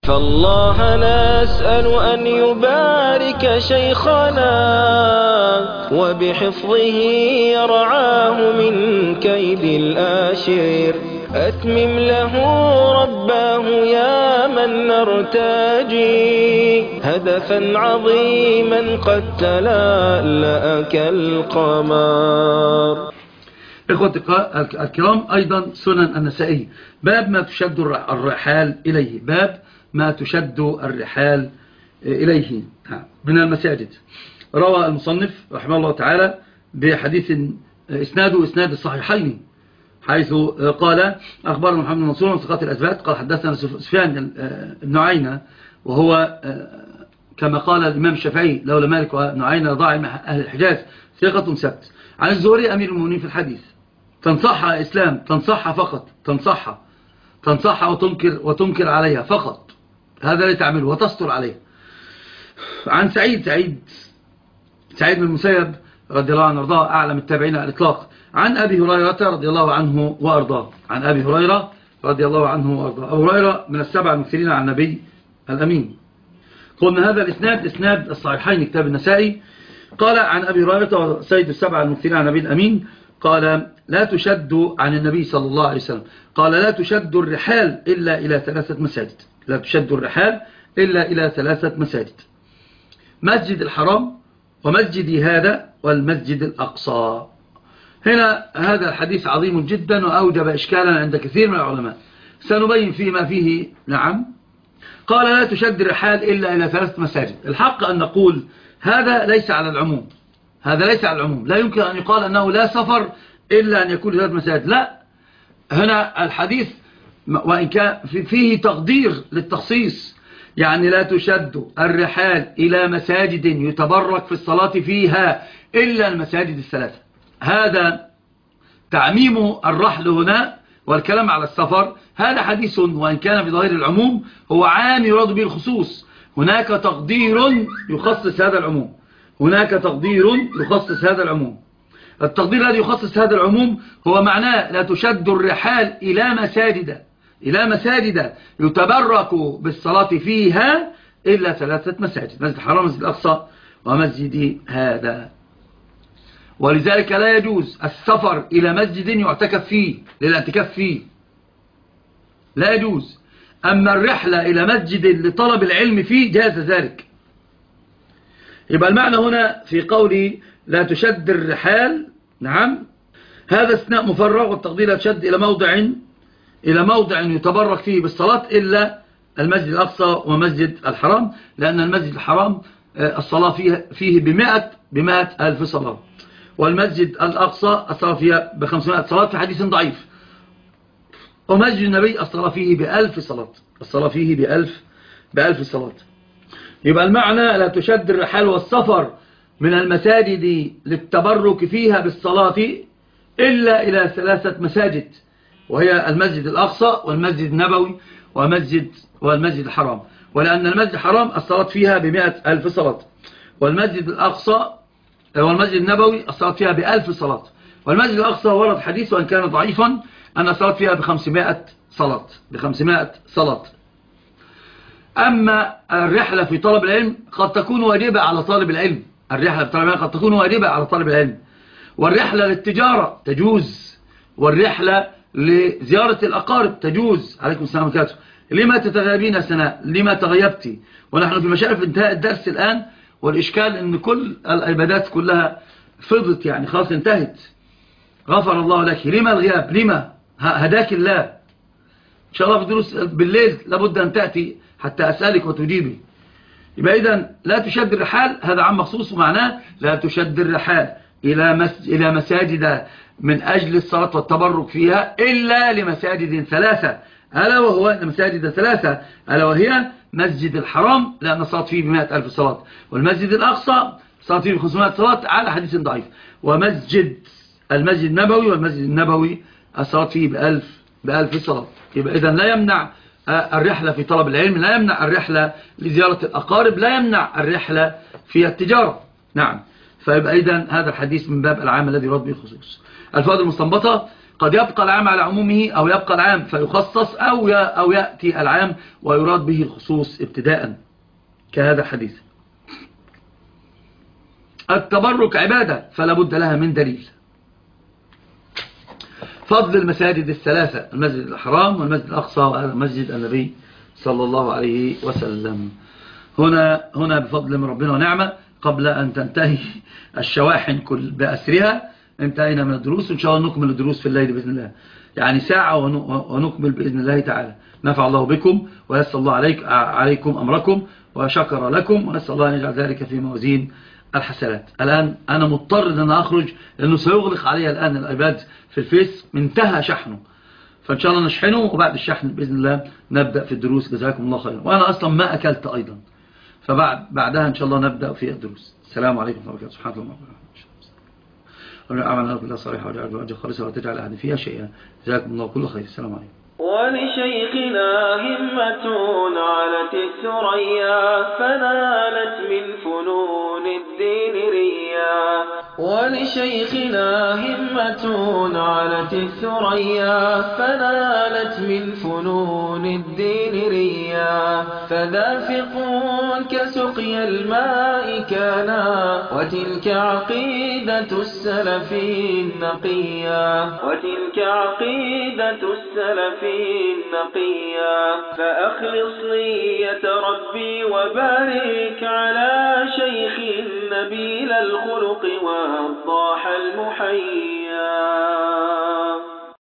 فالله نسأل أن يبارك شيخنا وبحفظه يرعاه من كيد الآشر. أتمم له رباه يا من نرتجي هدفا عظيما قد تلألأ كالقمر. إخوة الكرام، أيضا سنن النسائي باب ما تشد الرحال إليه، باب ما تشد الرحال إليه من المساجد. روى المصنف رحمه الله تعالى بحديث إسناده إسناد الصحيحين، حيث قال أخبرنا محمد بن منصور من ثقات الأثبات قال حدثنا سفيان بن عيينة، وهو كما قال الإمام الشافعي لولا مالك وابن عيينة ضاع مع أهل الحجاز ثقة ثبت. عن الزهري أمير المؤمنين في الحديث: تنصحها إسلام، تنصحها فقط، تنصحها وتنكر عليها فقط، هذا اللي تعمله، وتستر عليها. عن سعيد بن المسيب رضي الله عنه وارضاه، أعلم التابعين على الإطلاق، عن أبي هريرة رضي الله عنه وأرضاه. عن أبي هريرة رضي الله عنه وأرضاه. أبو هريرة من السبع المكثرين عن النبي الأمين. قلنا هذا الإسناد إسناد الصحيحين كتاب النسائي. قال عن أبي هريرة سيد السبع المكثرين عن النبي الأمين قال: لا تشد عن النبي صلى الله عليه وسلم قال: لا تشد الرحال إلا إلى 3 مساجد. لا تشد الرحال إلا إلى 3 مساجد: مسجد الحرام، ومسجدي هذا، والمسجد الأقصى. هنا هذا الحديث عظيم جدا وأوجب إشكالا عند كثير من العلماء، سنبين فيما فيه. نعم، قال: لا تشد الرحال إلا إلى 3 مساجد. الحق أن نقول هذا ليس على العموم، هذا ليس على العموم، لا يمكن أن يقال أنه لا سفر إلا أن يكون 3 مساجد، لا. هنا الحديث وإن كان فيه تقدير للتخصيص، يعني لا تشد الرحال إلى مساجد يتبرك في الصلاة فيها إلا المساجد 3. هذا تعميم الرحل هنا والكلام على السفر، هذا حديث وإن كان بظاهر العموم هو عام يراد به الخصوص. هناك تقدير يخصص هذا العموم، هناك تقدير يخصص هذا العموم. التقدير الذي يخصص هذا العموم هو معناه: لا تشد الرحال إلى مساجد يتبرك بالصلاة فيها إلا 3 مساجد: مسجد الحرام، مسجد الأقصى، ومسجد هذا. ولذلك لا يجوز السفر إلى مسجد يعتكف فيه للاعتكاف فيه، لا يجوز. أما الرحلة إلى مسجد لطلب العلم فيه جاز ذلك. يبقى المعنى هنا في قولي لا تشد الرحال، نعم، هذا استثناء مفرغ، والتقدير لا تشد إلى موضع يتبرك فيه بالصلاة إلا المسجد الأقصى ومسجد الحرام، لأن المسجد الحرام الصلاة فيه ب100 ألف صلاة، والمسجد الأقصى الصلاة فيها ب500 صلاة في حديث ضعيف، ومسجد النبي الصلاة فيه ب1000 صلاة، الصلاة فيه ب1000 صلاة. يبقى المعنى: لا تشد الرحال والسفر من المساجد للتبرك فيها بالصلاة إلا إلى 3 مساجد، وهي المسجد الأقصى والمسجد النبوي والمسجد الحرام. ولأن المسجد الحرام الصلاة فيها ب100 ألف صلاة، والمسجد الأقصى والمسجد النبوي الصلاة فيها ب1000 صلاة. والمسجد الأقصى ورد حديث وإن كان ضعيفا أن الصلاة فيها ب500 صلاة. أما الرحلة في طلب العلم قد تكون واجبة على طالب العلم، الرحلة في طلب العلم قد تكون واجبة على طالب العلم، والرحلة للتجارة تجوز، والرحلة لزيارة الأقارب تجوز. عليكم السلام عليكم. لما تتغيبين سنة؟ لما تغيبتي؟ ونحن في مشارف انتهاء الدرس الآن، والإشكال أن كل العبادات كلها فضت، يعني خلاص انتهت. غفر الله لك. لما الغياب؟ لما هداك الله. إن شاء الله في دروس بالليل لابد أن تأتي حتى أسألك وتجيبي. يبقى إذن لا تشد الرحال، هذا عام مخصوص، ومعناه لا تشد الرحال إلى مساجد من أجل الصلاة والتبرك فيها إلا لمساجد 3، ألا وهو مساجد 3، ألا وهي مسجد الحرام لأن الصلاة فيه ب100 ألف صلاة، والمسجد الأقصى الصلاة فيه ب500 صلاة على حديث ضعيف، المسجد النبوي، والمسجد النبوي الصلاة فيه ب1000 صلاة. يبقى إذن لا يمنع الرحلة في طلب العلم، لا يمنع الرحلة لزيارة الأقارب، لا يمنع الرحلة في التجارة. نعم. فيبقى إذن هذا الحديث من باب العام الذي يراد به الخصوص. الفوائد المستنبطة: قد يبقى العام على عمومه أو يبقى العام فيخصص أو يأتي العام ويراد به الخصوص ابتداء كهذا الحديث. التبرك عبادة فلا بد لها من دليل. فضل المساجد الثلاثة، المسجد الحرام والمسجد الأقصى ومسجد النبي صلى الله عليه وسلم. هنا بفضل من ربنا ونعمة قبل أن تنتهي الشواحن كل بأسرها انتهينا من الدروس، وإن شاء الله نكمل الدروس في الليل بإذن الله، يعني ساعة ونكمل بإذن الله تعالى. نفع الله بكم ويسر الله عليكم أمركم وشكر لكم، ونسأل الله أن يجعل ذلك في موازين الحسنات. الآن أنا مضطر أن أنا أخرج لأنه سيغلق علي الآن الأيباد في الفيس، انتهى شحنه، فإن شاء الله نشحنه وبعد الشحن بإذن الله نبدأ في الدروس. جزاكم الله خيرا. وأنا أصلا ما أكلت أيضا، فبعدها إن شاء الله نبدأ في الدروس. السلام عليكم ورحمة الله وبركاته. سبحانك اللهم وبحمدك أعملنا بالله صالحة وجعل الوجه خالصة وتجعل أحد فيها شيئا. جزاكم الله كل خير. السلام عليكم. ولشيخنا همة علت الثريا فنالت من فنون الدين ريا. ولشيخنا همة علت الثريا فنالت من فنون الدين ريا. فدافق كسقي الماء كانا وتلك عقيدة السلف النقيا. وتلك عقيدة السلف النقيا. فأخلص نية ربي وبارك على شيخ نبيل الخلق والضاح المحيا.